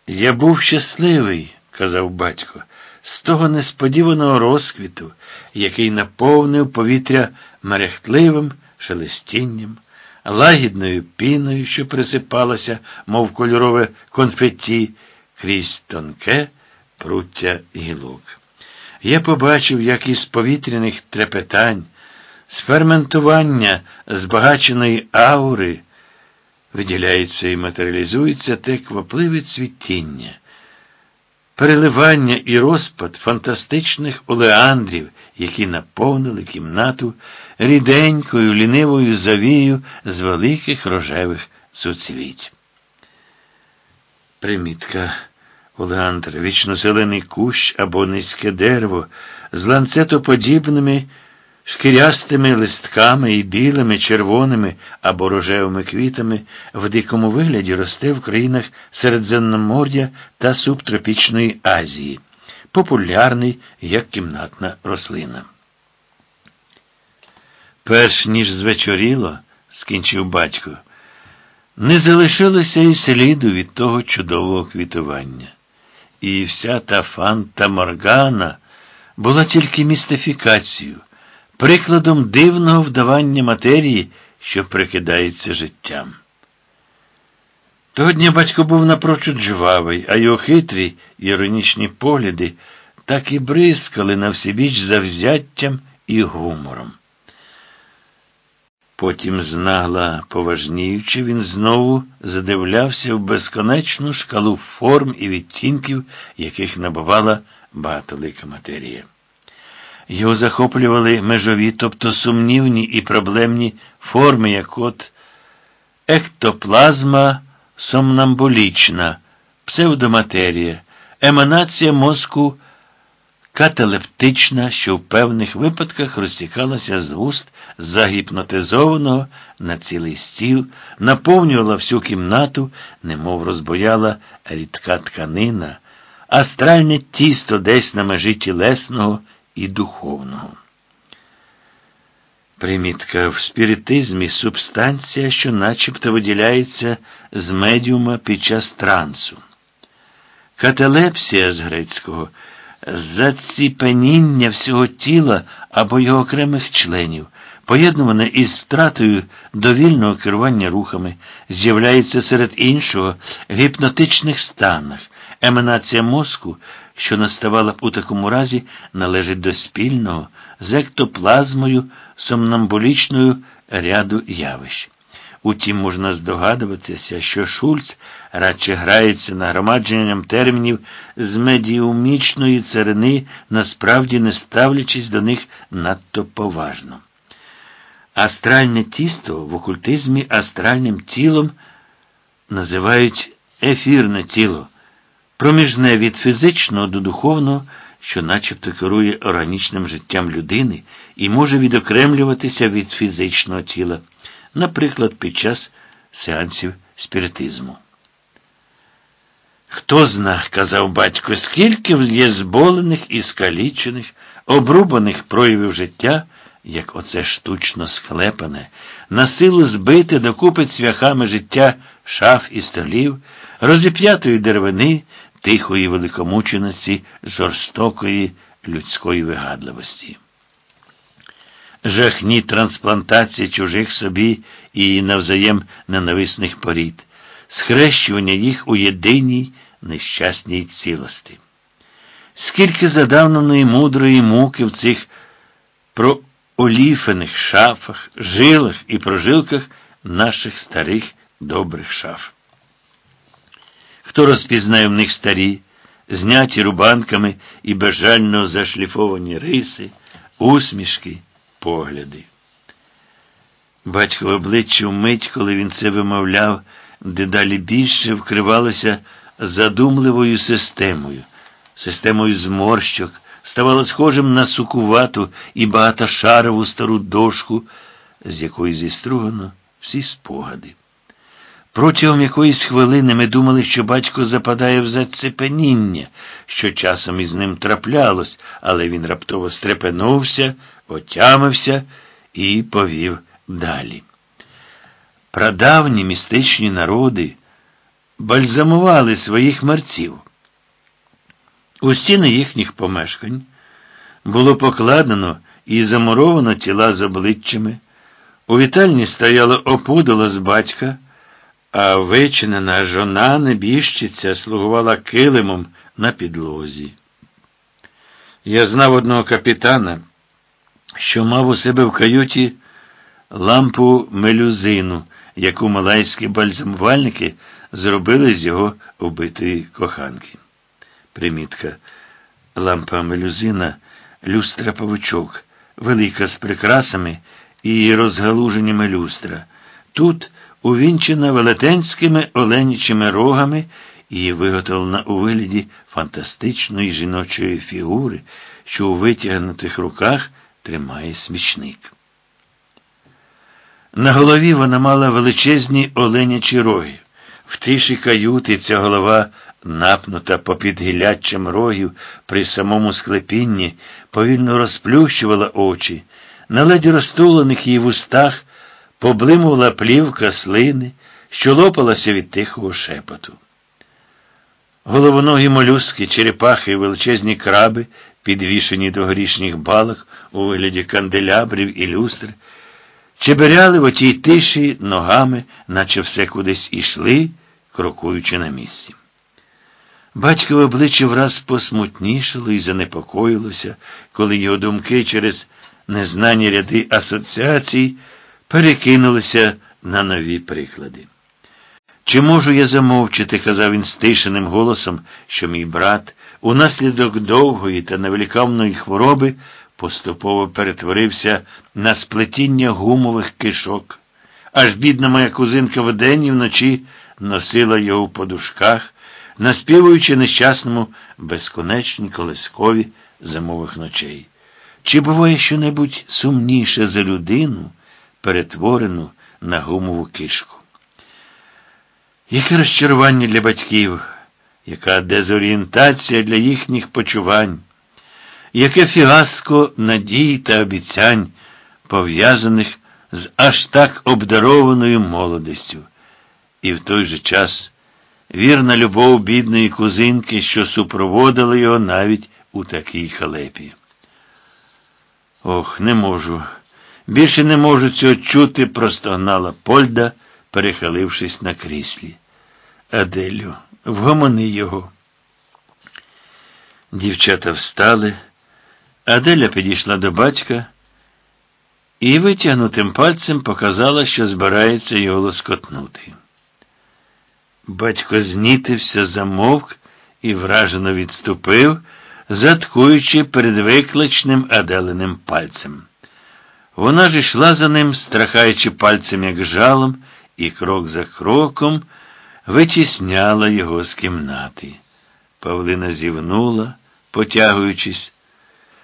Я був щасливий, казав батько, з того несподіваного розквіту, який наповнив повітря мерехтливим шелестінням, лагідною піною, що присипалася, мов кольорове конфетті, крізь тонке пруття гілок. Я побачив, як із повітряних трепетань, з ферментування збагаченої аури виділяється і матеріалізується те квапливе цвітіння, переливання і розпад фантастичних олеандрів, які наповнили кімнату ріденькою, лінивою завією з великих рожевих суцвіть. Примітка. Олеандр – вічнозелений кущ або низьке дерево з ланцетоподібними шкірястими листками і білими, червоними або рожевими квітами в дикому вигляді росте в країнах Середземномор'я та субтропічної Азії. Популярний як кімнатна рослина. Перш ніж звечоріло, скінчив батько, не залишилося і сліду від того чудового квітування. І вся та фанта-моргана була тільки містифікацією, прикладом дивного вдавання матерії, що прикидається життям. Того дня батько був напрочуд жвавий, а його хитрі іронічні погляди так і бризкали на всебіч завзяттям і гумором. Потім, знагла поважніючи, він знову задивлявся в безконечну шкалу форм і відтінків, яких набувала багатолика матерія. Його захоплювали межові, тобто сумнівні і проблемні форми, як от ектоплазма сомнамбулічна, псевдоматерія, еманація мозку каталептична, що в певних випадках розтікалася з вуст загіпнотизованого на цілий стіл, наповнювала всю кімнату, немов розбояла рідка тканина, астральне тісто десь на межі тілесного і духовного. Примітка. В спіритизмі субстанція, що начебто виділяється з медіума під час трансу. Каталепсія з грецького – заціпеніння всього тіла або його окремих членів, поєднуване із втратою довільного керування рухами, з'являється серед іншого в гіпнотичних станах. Еманація мозку, що наставала б у такому разі, належить до спільного з ектоплазмою сомнамбулічною ряду явищ. Утім, можна здогадуватися, що Шульц радше грається нагромадженням термінів з медіумічної царини, насправді не ставлячись до них надто поважно. Астральне тісто в окультизмі астральним тілом називають ефірне тіло, проміжне від фізичного до духовного, що начебто керує органічним життям людини і може відокремлюватися від фізичного тіла, наприклад, під час сеансів спіритизму. «Хто зна, – казав батько, – скільки є зболених і скалічених, обрубаних проявів життя, як оце штучно склепане, на силу збите докупи цвяхами життя шаф і столів, розіп'ятої деревини, тихої великомученості, жорстокої людської вигадливості. Жахні трансплантації чужих собі і навзаєм ненависних порід, схрещування їх у єдиній нещасній цілості. Скільки задавненої мудрої муки в цих прооліфених шафах, жилах і прожилках наших старих добрих шаф. Хто розпізнає в них старі, зняті рубанками і безжально зашліфовані риси, усмішки, погляди. Батькове обличчя вмить, коли він це вимовляв, дедалі більше вкривалося задумливою системою зморщок, ставало схожим на сукувату і багатошарову стару дошку, з якої зістругано всі спогади. Протягом якоїсь хвилини ми думали, що батько западає в зацепеніння, що часом із ним траплялось, але він раптово стрепенувся, отямився і повів далі. Прадавні містичні народи бальзамували своїх мерців. У стіни їхніх помешкань було покладено і замуровано тіла з обличчями, у вітальні стояло опудало з батька, а вичинена жона небіжчиця слугувала килимом на підлозі. Я знав одного капітана, що мав у себе в каюті лампу мелюзину, яку малайські бальзамувальники зробили з його убитої коханки. Примітка. Лампа мелюзина – люстра-павучок, велика з прикрасами і розгалуженнями люстра. Тут увінчена велетенськими оленячими рогами і виготовлена у вигляді фантастичної жіночої фігури, що у витягнутих руках тримає смічник. На голові вона мала величезні оленячі роги. В тиші каюти ця голова, напнута попід гілляччям рогів при самому склепінні, повільно розплющувала очі. На ледь розтулених її вустах поблимувала плівка слини, що лопалася від тихого шепоту. Головоногі молюски, черепахи і величезні краби, підвішені до горішніх балок у вигляді канделябрів і люстр, чеберяли в отій тиші ногами, наче все кудись ішли, крокуючи на місці. Батькове обличчя враз посмутнішало і занепокоїлося, коли його думки через незнані ряди асоціацій перекинулися на нові приклади. «Чи можу я замовчити, – казав він стишеним голосом, – що мій брат унаслідок довгої та невеликавної хвороби поступово перетворився на сплетіння гумових кишок. Аж бідна моя кузинка вдень і вночі носила його в подушках, наспівуючи нещасному безконечні колискові зимових ночей. Чи буває щонебудь сумніше за людину, перетворену на гумову кишку?» Яке розчарування для батьків, яка дезорієнтація для їхніх почувань, яке фіаско надій та обіцянь, пов'язаних з аж так обдарованою молодістю. І в той же час вірна любов бідної кузинки, що супроводила його навіть у такій халепі. «Ох, не можу, більше не можу цього чути», – простогнала Польда, перехилившись на кріслі. «Аделю, вгомони його». Дівчата встали. Аделя підійшла до батька і витягнутим пальцем показала, що збирається його лоскотнути. Батько знітився, замовк і вражено відступив, заткуючи перед викличним Аделиним пальцем. Вона ж йшла за ним, страхаючи пальцем як жалом, і крок за кроком витісняла його з кімнати. Павлина зівнула, потягуючись,